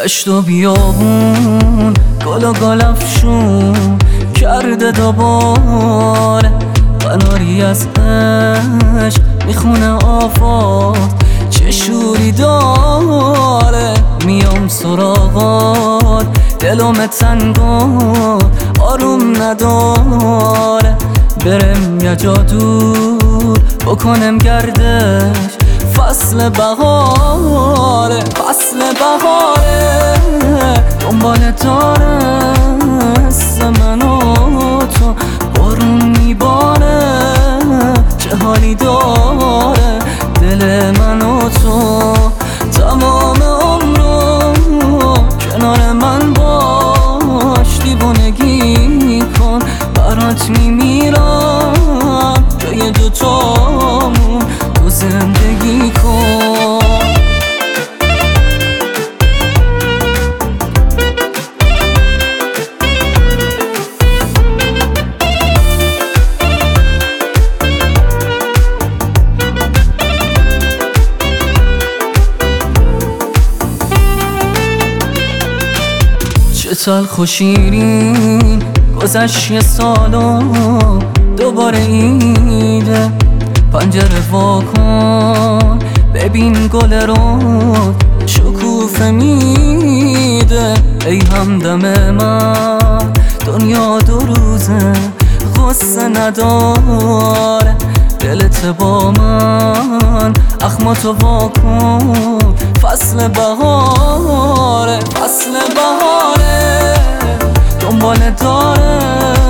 دشت و بیابون گل و گلفشون کرده دوباره قناری از عشق میخونه آفات چه شوری داره. میام سراغات دلم تنگات آروم نداره. برم یه جا دور بکنم گردش فصل بهاره دنبال داره حس من و تو بارون میباره چه حالی داره دل من و تو تمام عمرو کنار من باش دیوونگی کن برات میمیرم جای دوتامون تو زندگی کن. چه تلخ و شیرین گذشت یه سال و دوباره ایده. پنجره وا کن ببین گل رود شکوفه میده. ای همدم من دنیا دو روزه غصه نداره. دلت با من اخماتو وا کن فصل بهاره دنبال داره